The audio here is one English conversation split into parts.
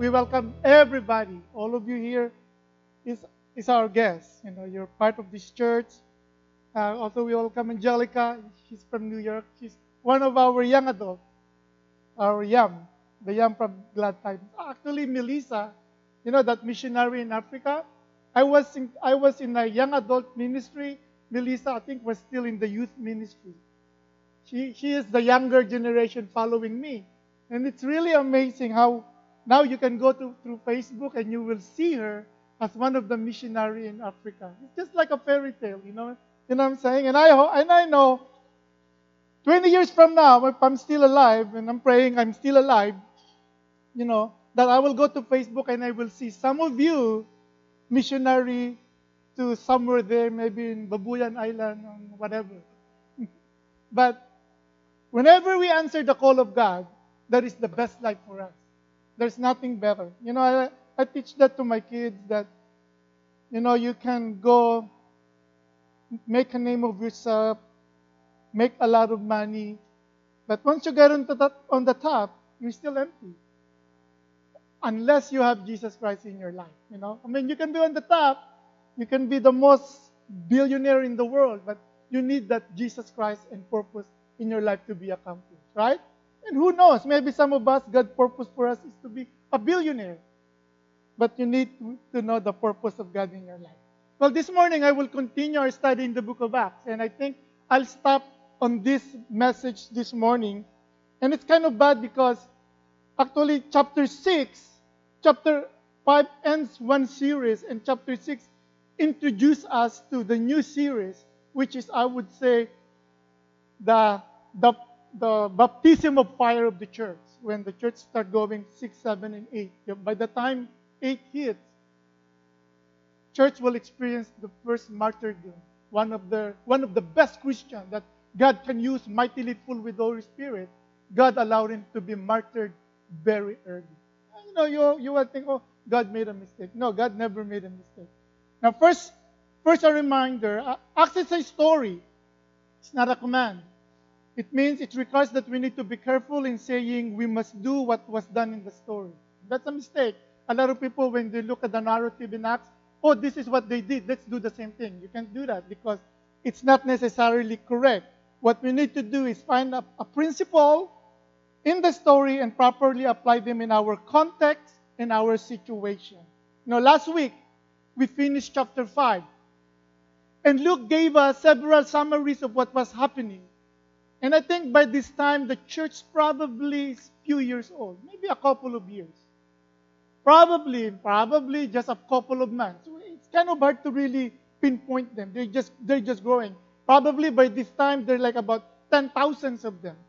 we welcome everybody. All of you here is is our guest. You're part of this church. Also, we welcome Angelica. She's from New York. She's one of our young adults, our yam, the yam from Glad Times. Actually, Melissa, that missionary in Africa. I was in a young adult ministry. Melissa, I think, was still in the youth ministry. She is the younger generation following me. And it's really amazing how now you can go through Facebook and you will see her as one of the missionary in Africa. It's just like a fairy tale, you know. You know what I'm saying? And I know 20 years from now, if I'm still alive, and I'm praying I'm still alive, that I will go to Facebook and I will see some of you missionary to somewhere there, maybe in Babuyan Island or whatever. But whenever we answer the call of God, that is the best life for us. There's nothing better. I teach that to my kids that, you can go make a name of yourself, make a lot of money, but once you get on the top, you're still empty. Unless you have Jesus Christ in your life, you can be on the top, you can be the most billionaire in the world, but you need that Jesus Christ and purpose in your life to be accomplished, right? And who knows, maybe some of us, God's purpose for us is to be a billionaire. But you need to know the purpose of God in your life. Well, this morning I will continue our study in the book of Acts. And I think I'll stop on this message this morning. And it's kind of bad because actually chapter 5 ends one series, and chapter 6 introduces us to the new series, which is, I would say, the baptism of fire of the church. When the church start going 6, 7, and 8. By the time 8 hits, church will experience the first martyrdom. One of the best Christians that God can use mightily full with the Holy Spirit. God allowed him to be martyred very early. You will think, oh, God made a mistake. No, God never made a mistake. Now, first a reminder, Acts is a story. It's not a command. It means it requires that we need to be careful in saying we must do what was done in the story. That's a mistake. A lot of people, when they look at the narrative in Acts, oh, this is what they did, let's do the same thing. You can't do that because it's not necessarily correct. What we need to do is find a principle in the story and properly apply them in our context and our situation. Last week, we finished chapter 5. And Luke gave us several summaries of what was happening. And I think by this time, the church probably is a few years old, maybe a couple of years. Probably just a couple of months. It's kind of hard to really pinpoint them. They're just growing. Probably by this time, there are like about 10,000 of them.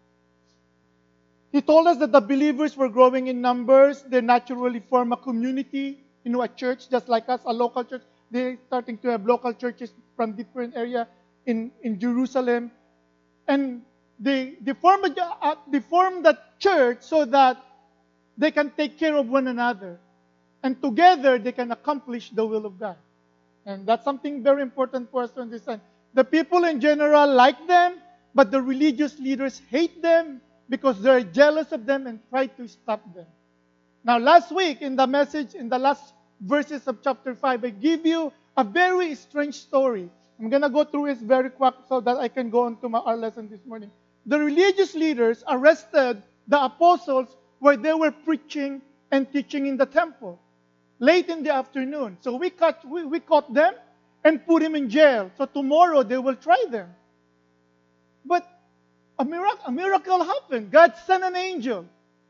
He told us that the believers were growing in numbers. They naturally form a community, a church just like us, a local church. They're starting to have local churches from different areas in Jerusalem. And they form that church so that they can take care of one another. And together, they can accomplish the will of God. And that's something very important for us to understand. The people in general like them, but the religious leaders hate them because they're jealous of them and try to stop them. Now, last week, in the message, in the last verses of chapter 5, I give you a very strange story. I'm going to go through it very quick so that I can go on to our lesson this morning. The religious leaders arrested the apostles where they were preaching and teaching in the temple late in the afternoon. So we caught them and put him in jail. So tomorrow they will try them. But a miracle happened. God sent an angel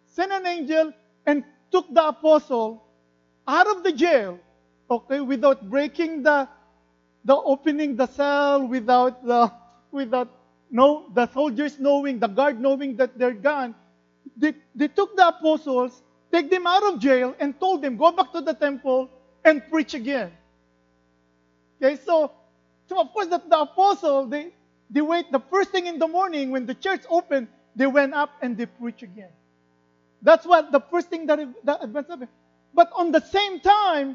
and took the apostle out of the jail, without breaking the opening the cell, without the soldiers knowing, the guard knowing that they're gone. They took the apostles, take them out of jail, and told them, go back to the temple and preach again. Okay, so of course the apostle, they wait the first thing in the morning when the church opened, they went up and they preached again. That's what the first thing that happened. But on the same time,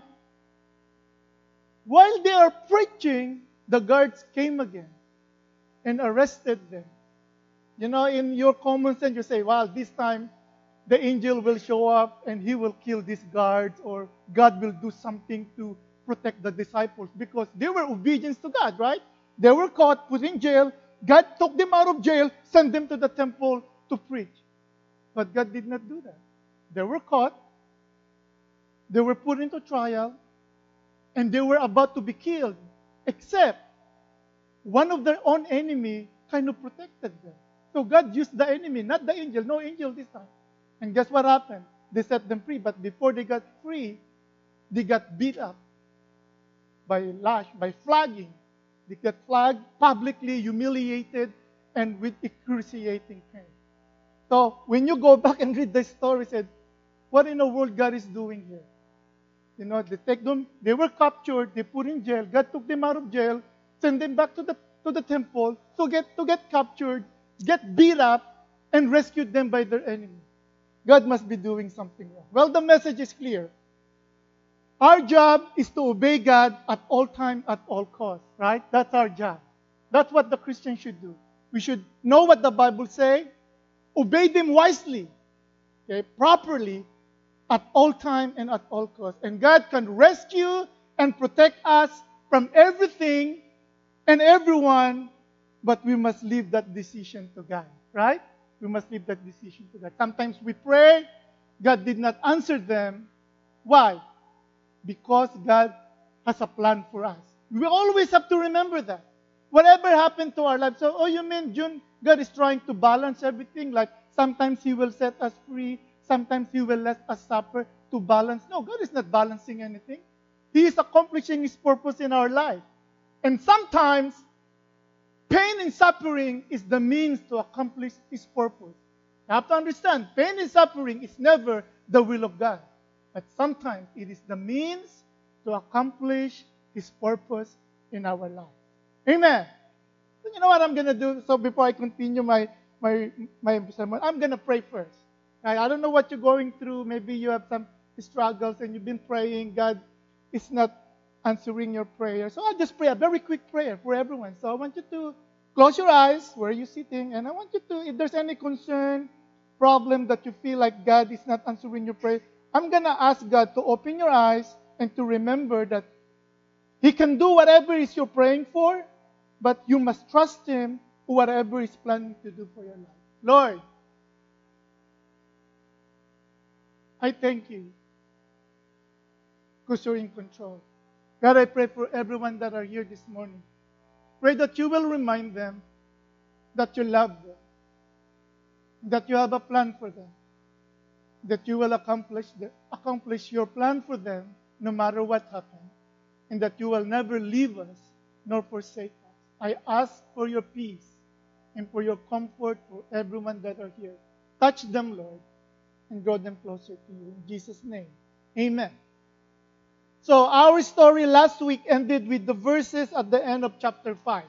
while they are preaching, the guards came again and arrested them. In your common sense, you say, well, this time the angel will show up and he will kill these guards, or God will do something to protect the disciples, because they were obedient to God, right? They were caught, put in jail. God took them out of jail, sent them to the temple to preach. But God did not do that. They were caught, they were put into trial, and they were about to be killed, except one of their own enemy kind of protected them. So God used the enemy, not the angel. No angel this time. And guess what happened? They set them free. But before they got free, they got beat up by flogging. They got flogged, publicly humiliated, and with excruciating pain. So when you go back and read the story, said, what in the world God is doing here? You know, they take them, they were captured, they put in jail. God took them out of jail, sent them back to the temple to get captured, get beat up, and rescued them by their enemy. God must be doing something wrong. Well, the message is clear. Our job is to obey God at all time, at all costs, right? That's our job. That's what the Christian should do. We should know what the Bible says, obey them wisely, okay, properly, at all time and at all costs. And God can rescue and protect us from everything and everyone, but we must leave that decision to God, right? We must leave that decision to God. Sometimes we pray, God did not answer them. Why? Because God has a plan for us. We always have to remember that. Whatever happened to our lives, so, oh, you mean God is trying to balance everything? Like sometimes He will set us free, sometimes He will let us suffer to balance. No, God is not balancing anything. He is accomplishing His purpose in our life. And sometimes, pain and suffering is the means to accomplish His purpose. You have to understand, pain and suffering is never the will of God. But sometimes it is the means to accomplish His purpose in our life. Amen. So you know what I'm going to do? So before I continue my sermon, I'm going to pray first. I don't know what you're going through. Maybe you have some struggles and you've been praying. God is not answering your prayer. So I'll just pray a very quick prayer for everyone. So I want you to close your eyes where you're sitting. And I want you to, if there's any concern, problem that you feel like God is not answering your prayer, I'm going to ask God to open your eyes and to remember that He can do whatever is you're praying for, but you must trust Him for whatever He's planning to do for your life. Lord, I thank You because You're in control. God, I pray for everyone that are here this morning. Pray that You will remind them that You love them, that You have a plan for them, that You will accomplish Your plan for them no matter what happens, and that You will never leave us nor forsake us. I ask for Your peace and for Your comfort for everyone that are here. Touch them, Lord, and draw them closer to You. In Jesus' name, amen. So our story last week ended with the verses at the end of chapter 5. It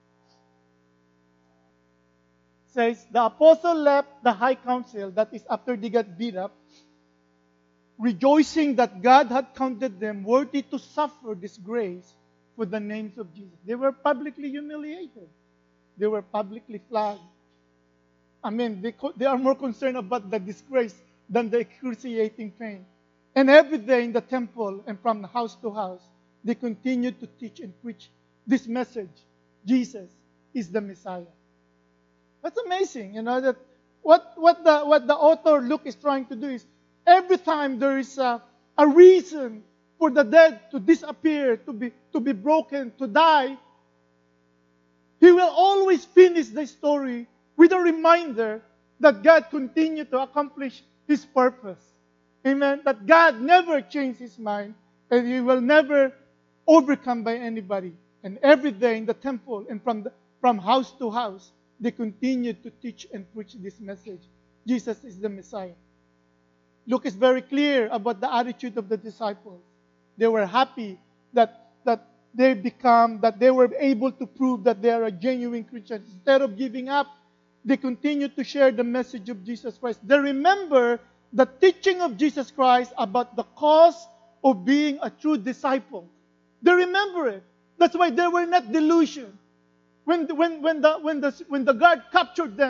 says, the apostle left the high council, that is after they got beat up, rejoicing that God had counted them worthy to suffer disgrace for the names of Jesus. They were publicly humiliated. They were publicly flogged. I mean, they are more concerned about the disgrace than the excruciating pain. And every day in the temple and from house to house, they continued to teach and preach this message. Jesus is the Messiah. That's amazing, you know, that what the author Luke is trying to do is every time there is a reason for the dead to disappear, to be broken, to die, he will always finish the story with a reminder that God continued to accomplish His purpose. Amen. That God never changed His mind and He will never overcome by anybody. And every day in the temple and from house to house, they continued to teach and preach this message. Jesus is the Messiah. Luke is very clear about the attitude of the disciples. They were happy that they were able to prove that they are a genuine Christian. Instead of giving up, they continued to share the message of Jesus Christ. They remember the teaching of Jesus Christ about the cost of being a true disciple. They remember it. That's why they were not delusioned. When the guard captured them,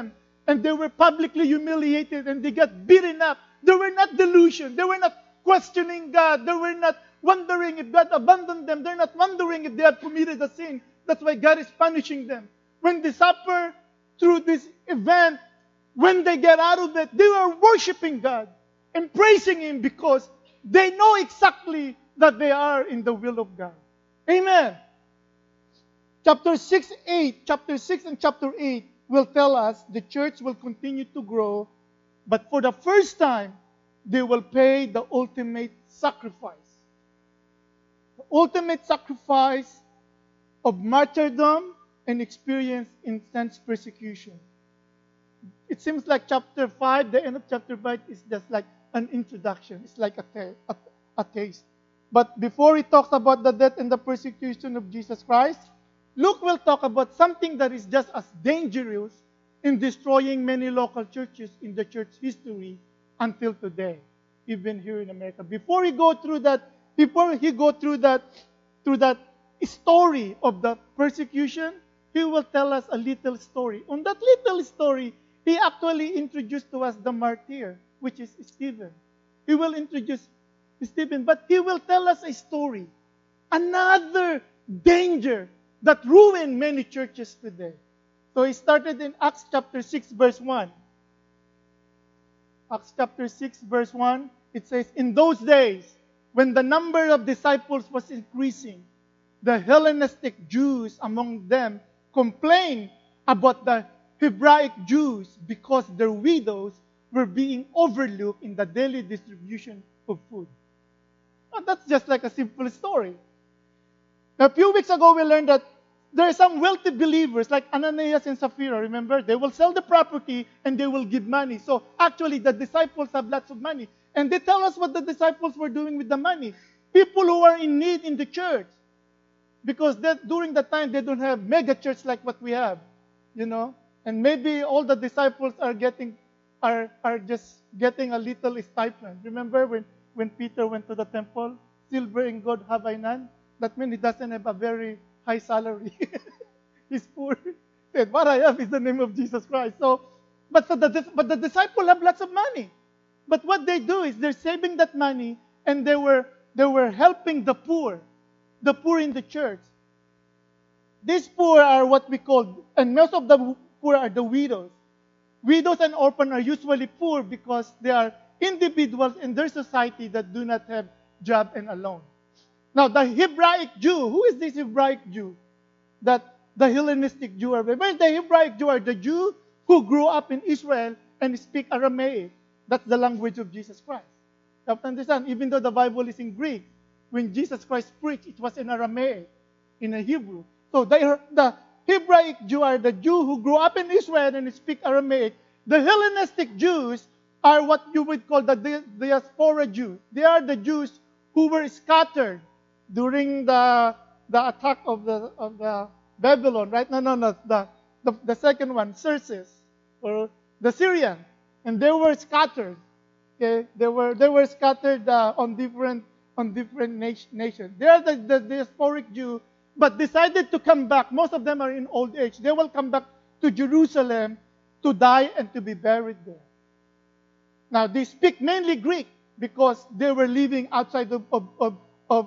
and they were publicly humiliated, and they got beaten up. They were not delusion. They were not questioning God. They were not wondering if God abandoned them. They're not wondering if they had committed a sin. That's why God is punishing them. When they suffer through this event, when they get out of it, they are worshiping God and praising Him because they know exactly that they are in the will of God. Amen. Chapter 6 and chapter 8 will tell us the church will continue to grow, but for the first time, they will pay the ultimate sacrifice. The ultimate sacrifice of martyrdom and experience intense persecution. It seems like chapter 5, the end of chapter 5 is just like an introduction. It's like a taste. But before he talks about the death and the persecution of Jesus Christ, Luke will talk about something that is just as dangerous in destroying many local churches in the church history until today, even here in America. Before he go through that story of the persecution, he will tell us a little story. On that little story, he actually introduced to us the martyr, which is Stephen. He will introduce Stephen, but he will tell us a story. Another danger that ruined many churches today. So he started in Acts chapter 6, verse 1. Acts chapter 6, verse 1, it says, "In those days, when the number of disciples was increasing, the Hellenistic Jews among them complained about the Hebraic Jews because their widows were being overlooked in the daily distribution of food." Now, that's just like a simple story. Now, a few weeks ago, we learned that there are some wealthy believers like Ananias and Sapphira. Remember, they will sell the property and they will give money. So actually, the disciples have lots of money. And they tell us what the disciples were doing with the money. People who are in need in the church. Because during that time, they don't have mega church like what we have. And maybe all the disciples are just getting a little stipend. Remember when Peter went to the temple? Silver and gold have I none. That means he doesn't have a very high salary. He's poor. He said, what I have is the name of Jesus Christ. But the disciples have lots of money. But what they do is they're saving that money and they were helping the poor in the church. These poor are what we call, and most of the poor are the widows. Widows and orphans are usually poor because they are individuals in their society that do not have job and alone. Now, the Hebraic Jew, who is this Hebraic Jew that the Hellenistic Jew are? Where's the Hebraic Jew? Are the Jew who grew up in Israel and speak Aramaic. That's the language of Jesus Christ. You have to understand, even though the Bible is in Greek, when Jesus Christ preached, it was in Aramaic, in a Hebrew. So the Hebraic Jew are the Jew who grew up in Israel and speak Aramaic. The Hellenistic Jews are what you would call the diaspora Jews. They are the Jews who were scattered during the attack of the Babylon, right? No. The second one, Xerxes, or the Syrian, and they were scattered. Okay, they were scattered on different nations. They are the diasporic Jew, but decided to come back. Most of them are in old age. They will come back to Jerusalem to die and to be buried there. Now they speak mainly Greek because they were living outside of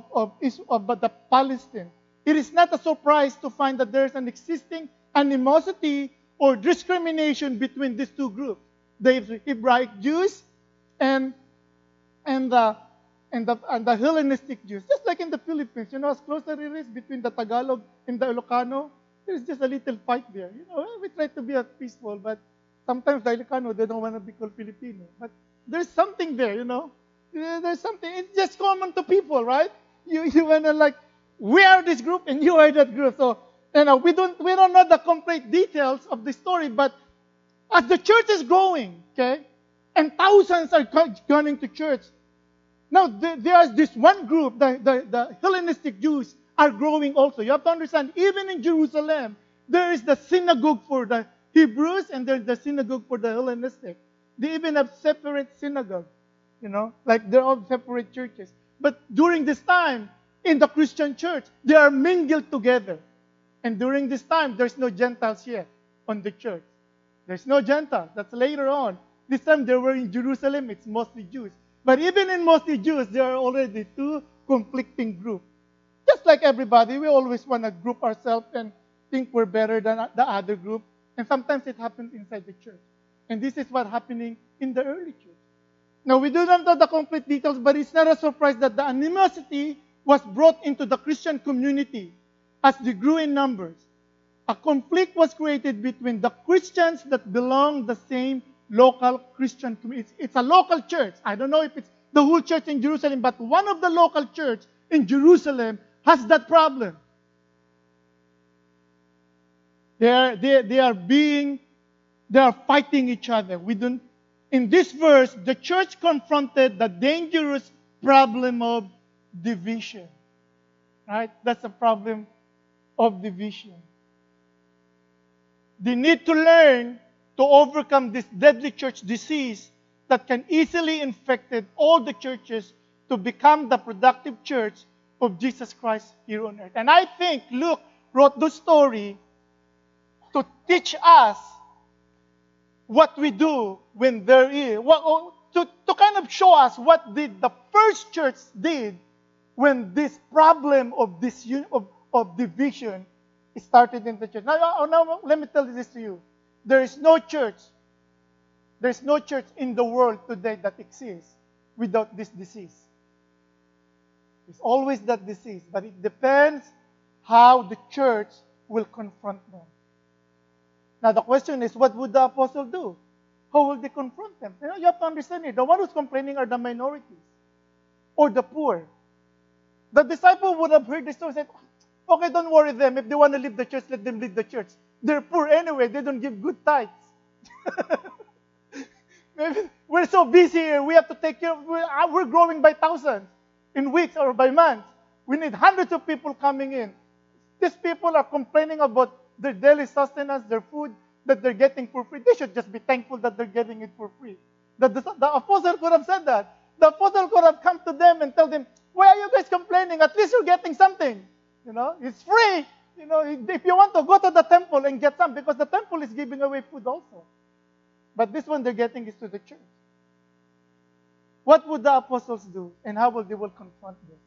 the Palestine. It is not a surprise to find that there is an existing animosity or discrimination between these two groups, the Hebraic Jews and the Hellenistic Jews. Just like in the Philippines, as closer it is between the Tagalog and the Ilocano, there's just a little fight there. We try to be peaceful, but sometimes the Ilocano, they don't want to be called Filipino. But there's something there, There's something. It's just common to people, right? You want to we are this group and you are that group. So, we don't know the complete details of the story, but as the church is growing, okay, and thousands are going to church, now there's this one group, the Hellenistic Jews are growing also. You have to understand, even in Jerusalem, there is the synagogue for the Hebrews and there's the synagogue for the Hellenistic. They even have separate synagogues. They're all separate churches. But during this time, in the Christian church, they are mingled together. And during this time, there's no Gentiles yet on the church. There's no Gentiles. That's later on. This time they were in Jerusalem. It's mostly Jews. But even in mostly Jews, there are already two conflicting groups. Just like everybody, we always want to group ourselves and think we're better than the other group. And sometimes it happens inside the church. And this is what's happening in the early church. Now, we do not know the complete details, but it's not a surprise that the animosity was brought into the Christian community as they grew in numbers. A conflict was created between the Christians that belong the same local Christian community. It's a local church. I don't know if it's the whole church in Jerusalem, but one of the local church in Jerusalem has that problem. They are fighting each other. In this verse, the church confronted the dangerous problem of division. Right? That's a problem of division. They need to learn to overcome this deadly church disease that can easily infect all the churches to become the productive church of Jesus Christ here on earth. And I think Luke wrote the story to teach us what we do when there is, to kind of show us what did the first church did when this problem of division started in the church. Now, let me tell this to you. There is no church in the world today that exists without this disease. It's always that disease, but it depends how the church will confront them. Now, the question is, what would the apostle do? How will they confront them? You have to understand it. The one who's complaining are the minorities or the poor. The disciple would have heard this story and said, okay, don't worry them. If they want to leave the church, let them leave the church. They're poor anyway. They don't give good tithes. We're so busy here. We have to take care of we're growing by thousands in weeks or by months. We need hundreds of people coming in. These people are complaining about their daily sustenance, their food that they're getting for free. They should just be thankful that they're getting it for free. The apostle could have said that. The apostle could have come to them and tell them, why are you guys complaining? At least you're getting something. It's free. If you want to go to the temple and get some, because the temple is giving away food also. But this one they're getting is to the church. What would the apostles do, and how they will confront this?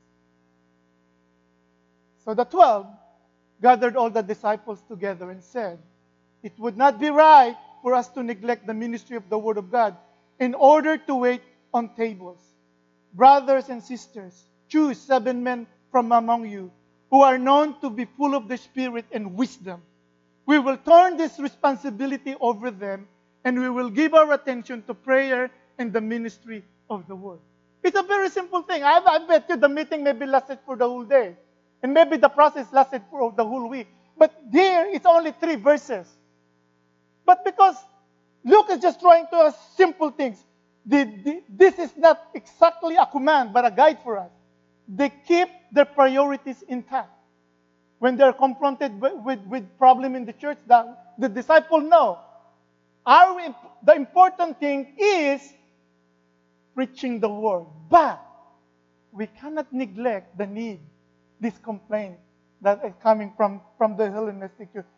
So the 12 gathered all the disciples together and said, it would not be right for us to neglect the ministry of the Word of God in order to wait on tables. Brothers and sisters, choose 7 men from among you who are known to be full of the Spirit and wisdom. We will turn this responsibility over them, and we will give our attention to prayer and the ministry of the Word. It's a very simple thing. I bet you the meeting maybe lasted for the whole day. And maybe the process lasted for the whole week. But here, it's only 3 verses. But because Luke is just trying to do simple things, this is not exactly a command, but a guide for us. They keep their priorities intact. When they're confronted with problem in the church, the disciples know. The important thing is preaching the word. But we cannot neglect the need, this complaint that is coming from the Hellenistic Church.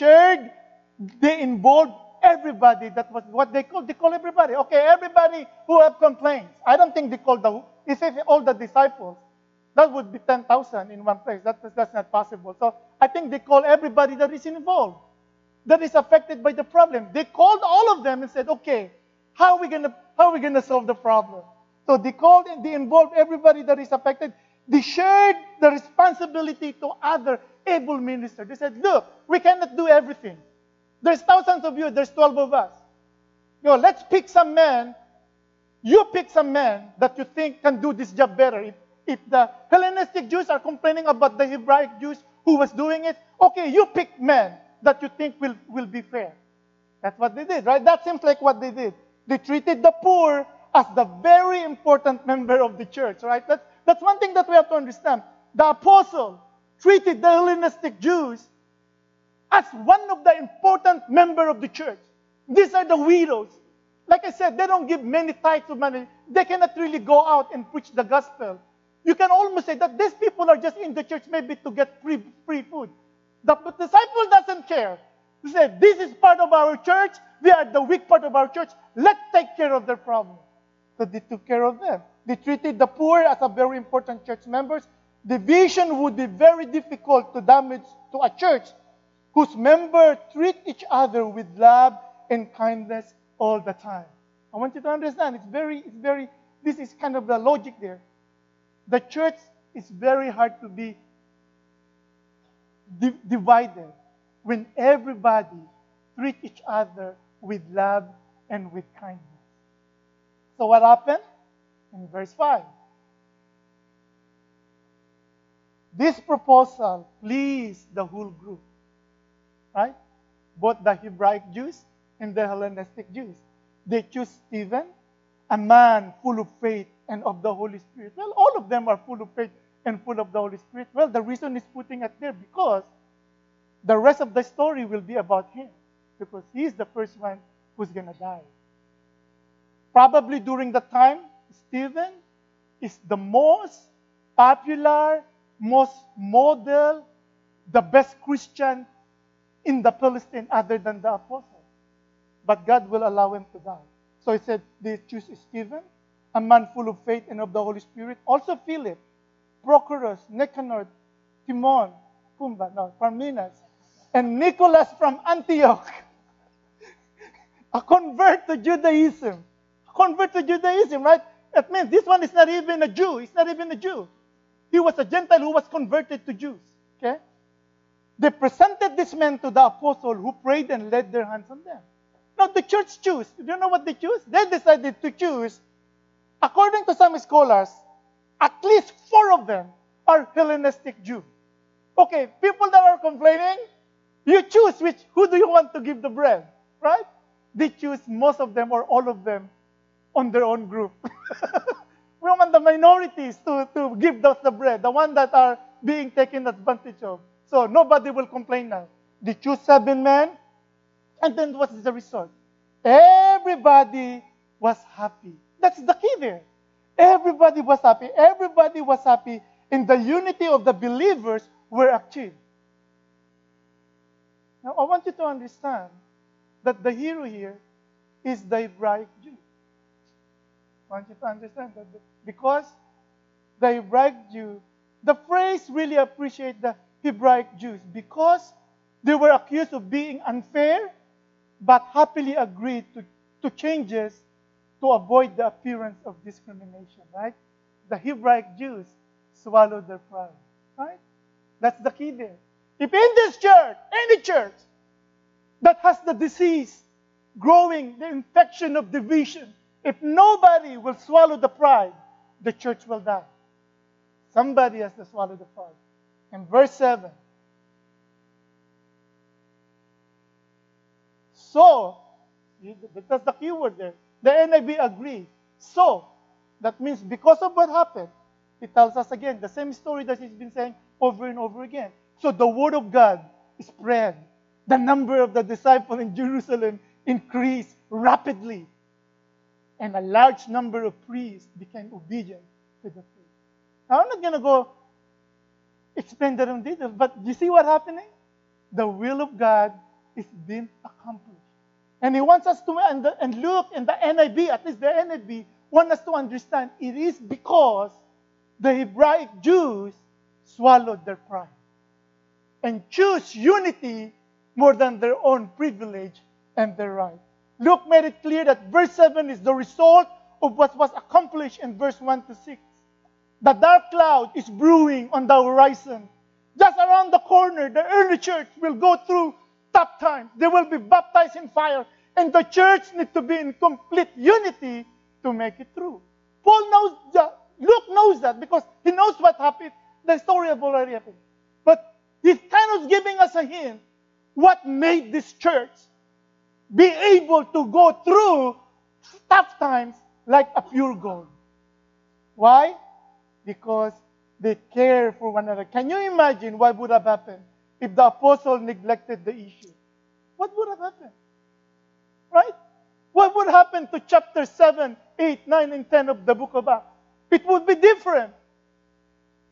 They involved everybody. That was what they call everybody. Okay, everybody who have complaints. I don't think they called all the disciples. That would be 10,000 in one place. That's not possible. So I think they call everybody that is involved, that is affected by the problem. They called all of them and said, okay, how are we gonna solve the problem? So they involved everybody that is affected. They shared the responsibility to other able ministers. They said, look, we cannot do everything. There's thousands of you, there's 12 of us. Let's pick some men. You pick some men that you think can do this job better. If the Hellenistic Jews are complaining about the Hebraic Jews who was doing it, okay, you pick men that you think will be fair. That's what they did, right? That seems like what they did. They treated the poor as the very important member of the church, right? That's one thing that we have to understand. The apostle treated the Hellenistic Jews as one of the important members of the church. These are the widows. Like I said, they don't give many tithes of money. They cannot really go out and preach the gospel. You can almost say that these people are just in the church maybe to get free food. The disciple doesn't care. They said, this is part of our church. We are the weak part of our church. Let's take care of their problem. So they took care of them. They treated the poor as a very important church members. Division would be very difficult to damage to a church whose members treat each other with love and kindness all the time. I want you to understand, this is kind of the logic there. The church is very hard to be divided when everybody treat each other with love and with kindness. So what happened? In verse 5. This proposal pleased the whole group. Right? Both the Hebraic Jews and the Hellenistic Jews. They choose Stephen, a man full of faith and of the Holy Spirit. Well, all of them are full of faith and full of the Holy Spirit. Well, the reason is putting it there because the rest of the story will be about him. Because he's the first one who's going to die. Probably during the time, Stephen is the most popular, most model, the best Christian in the Palestine other than the apostle. But God will allow him to die. So he said they choose Stephen, a man full of faith and of the Holy Spirit. Also Philip, Prochorus, Nicanor, Timon, Parmenas, and Nicholas from Antioch. A convert to Judaism. Right? That means this one is not even a Jew. He's not even a Jew. He was a Gentile who was converted to Jews. Okay? They presented this man to the apostle who prayed and laid their hands on them. Now the church chose. Do you know what they choose? They decided to choose, according to some scholars, at least 4 of them are Hellenistic Jews. Okay, people that are complaining, you choose who do you want to give the bread, right? They choose most of them or all of them on their own group. We want the minorities to give us the bread, the ones that are being taken advantage of. So nobody will complain now. They choose 7 men, and then what's the result? Everybody was happy. That's the key there. Everybody was happy. Everybody was happy, and the unity of the believers were achieved. Now, I want you to understand that the hero here is the Hebraic Jew. I want you to understand that because the Hebraic Jew, the phrase really appreciate the Hebraic Jews because they were accused of being unfair, but happily agreed to changes to avoid the appearance of discrimination, right? The Hebraic Jews swallowed their pride, right? That's the key there. If in this church, any church that has the disease growing, the infection of division, if nobody will swallow the pride, the church will die. Somebody has to swallow the pride. In verse 7, so, that's the key word there. The NIV agreed. So, that means because of what happened, it tells us again the same story that he's been saying over and over again. So the word of God spread. The number of the disciples in Jerusalem increased rapidly. And a large number of priests became obedient to the faith. Now, I'm not going to go explain that in detail, but you see what's happening? The will of God is being accomplished. And he wants us to, and look in the NIV, at least the NIV, want us to understand it is because the Hebraic Jews swallowed their pride and choose unity more than their own privilege and their right. Luke made it clear that verse 7 is the result of what was accomplished in verse 1 to 6. The dark cloud is brewing on the horizon. Just around the corner, the early church will go through tough times. They will be baptized in fire. And the church needs to be in complete unity to make it through. Paul knows that. Luke knows that because he knows what happened. The story have already happened. But he's kind of giving us a hint what made this church be able to go through tough times like a pure gold. Why? Because they care for one another. Can you imagine what would have happened if the apostle neglected the issue? What would have happened? Right? What would happen to chapter 7, 8, 9, and 10 of the book of Acts? It would be different.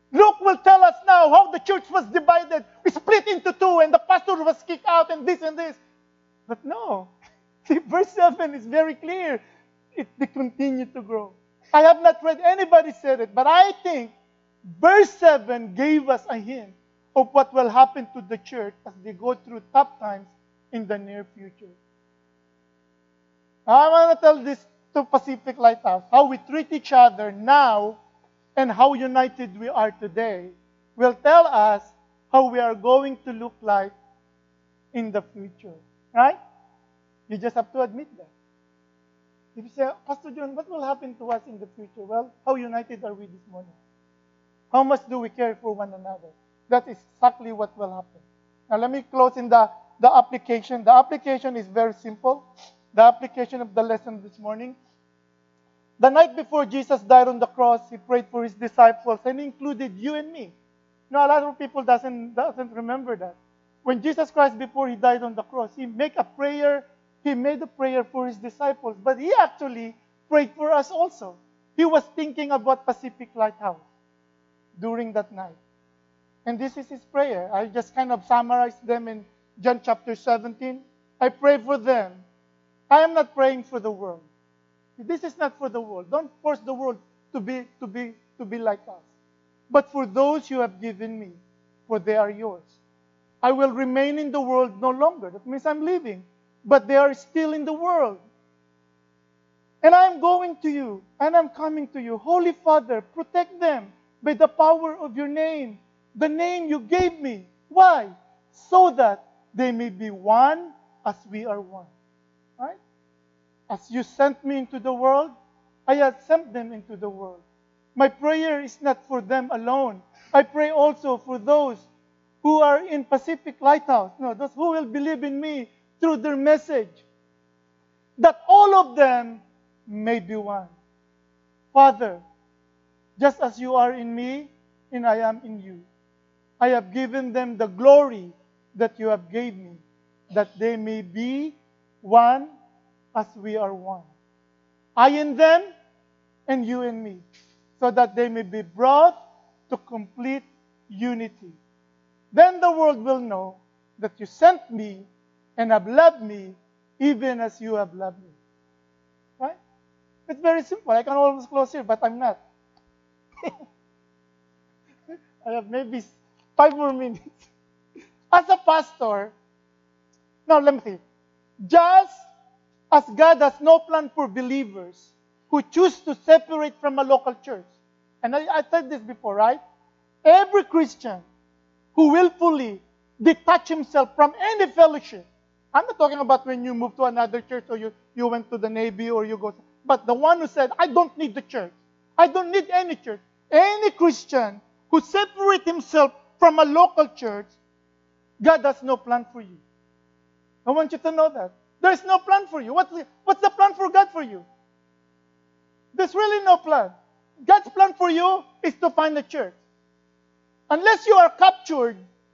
Luke will tell us now how the church was divided. We split into two and the pastor was kicked out and this and this. But no. See, verse 7 is very clear. They continue to grow. I have not read anybody said it, but I think verse 7 gave us a hint of what will happen to the church as they go through tough times in the near future. I want to tell this to Pacific Lighthouse. How we treat each other now and how united we are today will tell us how we are going to look like in the future. Right? You just have to admit that. If you say, Pastor John, what will happen to us in the future? Well, how united are we this morning? How much do we care for one another? That is exactly what will happen. Now, let me close in the application. The application is very simple. The application of the lesson this morning. The night before Jesus died on the cross, He prayed for His disciples and included you and me. Now, a lot of people doesn't remember that. When Jesus Christ, before He died on the cross, He made a prayer. He made a prayer for His disciples, but He actually prayed for us also. He was thinking about Pacific Lighthouse during that night. And this is His prayer. I just kind of summarized them in John chapter 17. I pray for them. I am not praying for the world. This is not for the world. Don't force the world to be like us. But for those you have given me, for they are yours. I will remain in the world no longer. That means I'm leaving. But they are still in the world. And I am going to you, and I'm coming to you. Holy Father, protect them by the power of your name, the name you gave me. Why? So that they may be one as we are one. Right? As you sent me into the world, I have sent them into the world. My prayer is not for them alone. I pray also for those who are in Pacific Lighthouse. No, those who will believe in me through their message. That all of them may be one. Father, just as you are in me and I am in you, I have given them the glory that you have gave me, that they may be one as we are one. I in them and you in me, so that they may be brought to complete unity. Then the world will know that you sent me and have loved me even as you have loved me. Right? It's very simple. I can almost close here, but I'm not. I have maybe 5 more minutes. As a pastor, now let me see. Just as God has no plan for believers who choose to separate from a local church. And I said this before, right? Every Christian who willfully detach himself from any fellowship. I'm not talking about when you move to another church or you went to the Navy or you go. But the one who said, I don't need the church. I don't need any church. Any Christian who separates himself from a local church, God has no plan for you. I want you to know that. There's no plan for you. What's the plan for God for you? There's really no plan. God's plan for you is to find a church. Unless you are captured,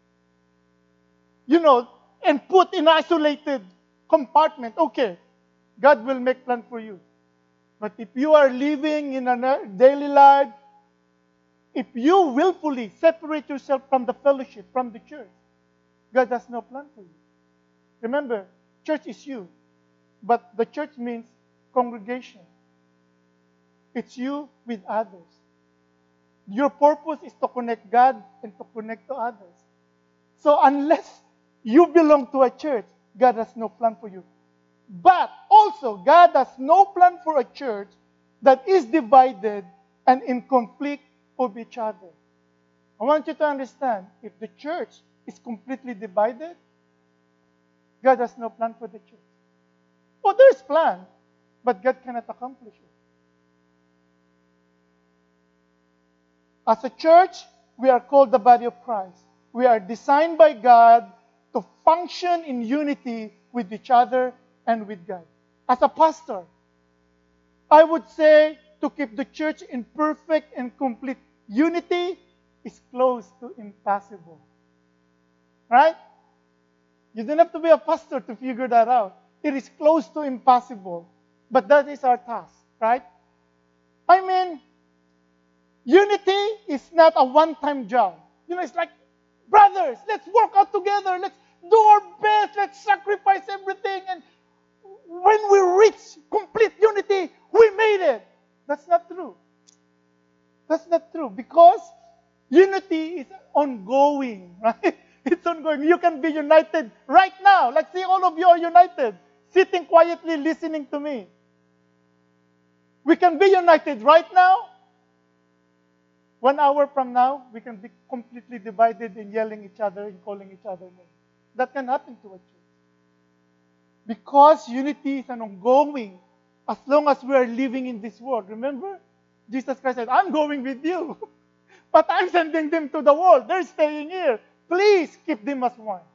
and put in an isolated compartment, okay, God will make plan for you. But if you are living in a daily life, if you willfully separate yourself from the fellowship, from the church, God has no plan for you. Remember, church is you, but the church means congregation. It's you with others. Your purpose is to connect God and to connect to others. So unless you belong to a church, God has no plan for you. But also, God has no plan for a church that is divided and in conflict of each other. I want you to understand, if the church is completely divided, God has no plan for the church. Oh, there's plan, but God cannot accomplish it. As a church, we are called the body of Christ. We are designed by God to function in unity with each other and with God. As a pastor, I would say to keep the church in perfect and complete unity is close to impossible. Right? You don't have to be a pastor to figure that out. It is close to impossible. But that is our task, right? I mean, Unity is not a one-time job. It's like, brothers, let's work out together. Let's do our best. Let's sacrifice everything. And when we reach complete unity, we made it. That's not true. That's not true. Because unity is ongoing, right? It's ongoing. You can be united right now. Like, see, all of you are united, sitting quietly listening to me. We can be united right now. 1 hour from now, we can be completely divided in yelling each other and calling each other names. That can happen to a church. Because unity is an ongoing, as long as we are living in this world. Remember? Jesus Christ said, I'm going with you. But I'm sending them to the world. They're staying here. Please keep them as one.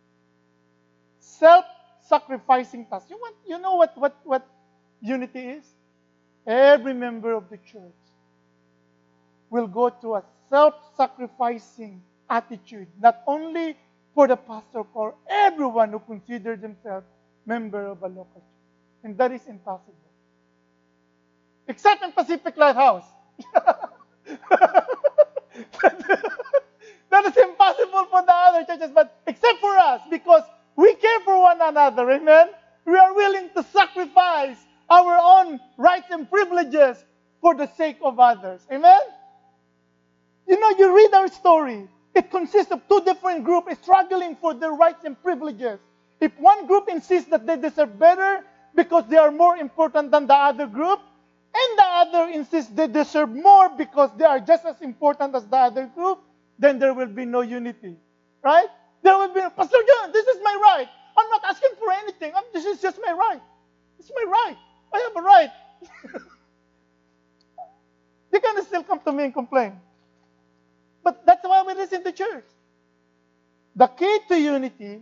Self-sacrificing task. You know what unity is? Every member of the church will go to a self-sacrificing attitude, not only for the pastor, for everyone who considers themselves member of a local church. And that is impossible. Except in Pacific Lighthouse. That is impossible for the other churches, but except for us, because we care for one another, amen? We are willing to sacrifice our own rights and privileges for the sake of others, amen? You read our story. It consists of two different groups struggling for their rights and privileges. If one group insists that they deserve better because they are more important than the other group, and the other insists they deserve more because they are just as important as the other group, then there will be no unity. Right? There will be, Pastor John, this is my right. I'm not asking for anything. This is just my right. It's my right. I have a right. You can still come to me and complain. But that's why we listen to church. The key to unity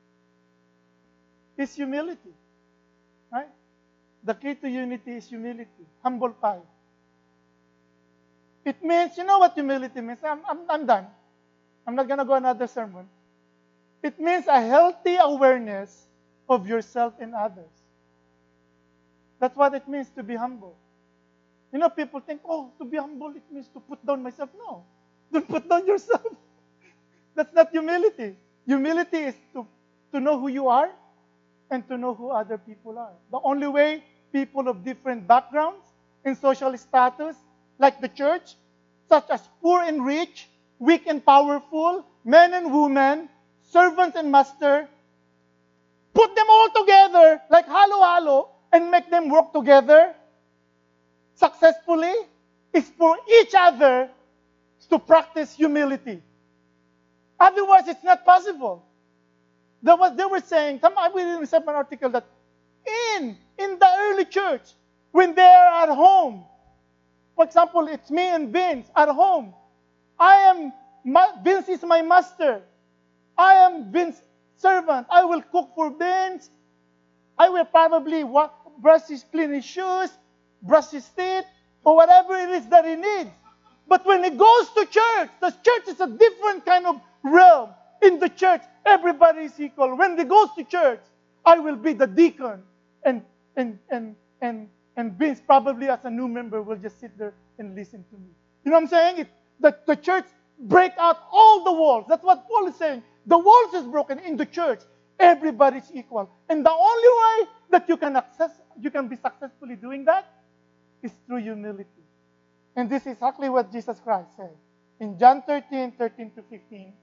is humility. Right? The key to unity is humility. Humble pie. It means, you know what humility means? I'm done. I'm not going to go another sermon. It means a healthy awareness of yourself and others. That's what it means to be humble. People think, to be humble, it means to put down myself. No. Don't put down yourself. That's not humility. Humility is to know who you are and to know who other people are. The only way people of different backgrounds and social status, like the church, such as poor and rich, weak and powerful, men and women, servants and master, put them all together like halo-halo and make them work together successfully is for each other to practice humility. Otherwise, it's not possible. They were saying, I will read an article that in the early church, when they are at home, for example, it's me and Vince at home. Vince is my master. I am Vince's servant. I will cook for Vince. I will probably clean his shoes, brush his teeth, or whatever it is that he needs. But when he goes to church, the church is a different kind of realm. In the church, everybody is equal. When he goes to church, I will be the deacon. And Vince, probably as a new member, will just sit there and listen to me. You know what I'm saying? The church break out all the walls. That's what Paul is saying. The walls is broken in the church. Everybody is equal. And the only way that you can be successfully doing that is through humility. And this is exactly what Jesus Christ said. In John 13:13 to 15,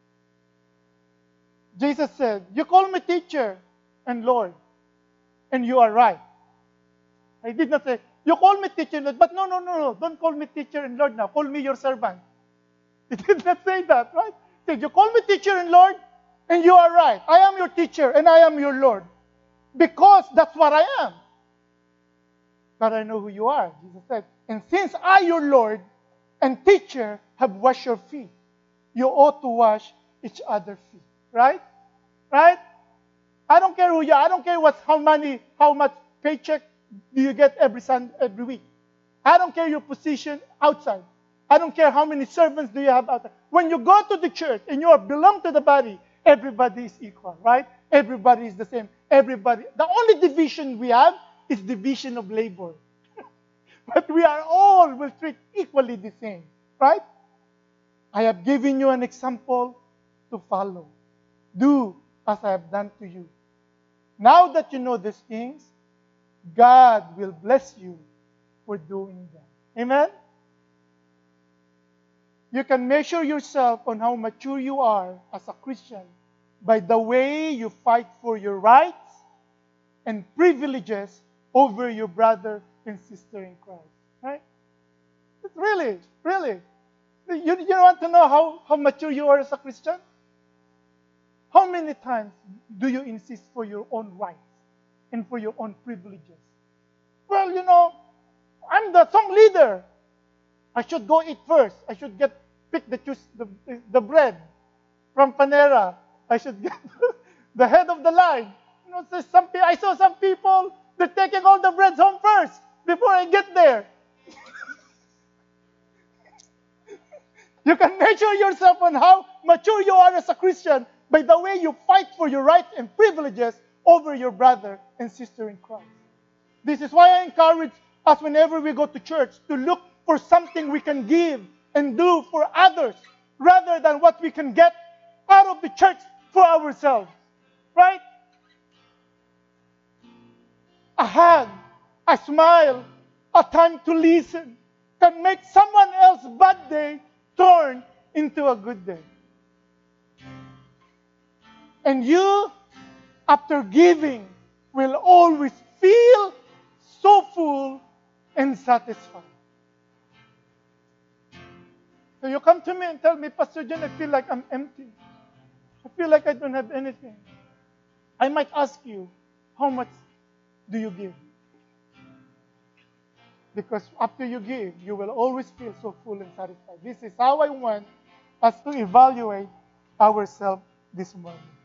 Jesus said, you call me teacher and Lord, and you are right. I did not say, you call me teacher and Lord, but no, don't call me teacher and Lord now. Call me your servant. He did not say that, right? He said, you call me teacher and Lord, and you are right. I am your teacher and I am your Lord. Because that's what I am. But I know who you are, Jesus said. And since I, your Lord and teacher, have washed your feet, you ought to wash each other's feet. Right? Right? I don't care who you are. I don't care how much paycheck do you get every week. I don't care your position outside. I don't care how many servants do you have outside. When you go to the church and you belong to the body, everybody is equal, right? Everybody is the same. Everybody. The only division we have is division of labor. But we are all will treat equally the same. Right? I have given you an example to follow. Do as I have done to you. Now that you know these things, God will bless you for doing them. Amen? You can measure yourself on how mature you are as a Christian by the way you fight for your rights and privileges over your brother and sister in Christ. Right? Really, really. You want to know how mature you are as a Christian? How many times do you insist for your own rights and for your own privileges? Well, I'm the song leader. I should go eat first. I should pick the bread from Panera. I should get the head of the line. So I saw some people, they're taking all the breads home first before I get there. You can measure yourself on how mature you are as a Christian by the way you fight for your rights and privileges over your brother and sister in Christ. This is why I encourage us whenever we go to church to look for something we can give and do for others rather than what we can get out of the church for ourselves. Right? A hug, a smile, a time to listen can make someone else's bad day turn into a good day. And you, after giving, will always feel so full and satisfied. So you come to me and tell me, Pastor John, I feel like I'm empty. I feel like I don't have anything. I might ask you, how much do you give? Because after you give, you will always feel so full and satisfied. This is how I want us to evaluate ourselves this morning.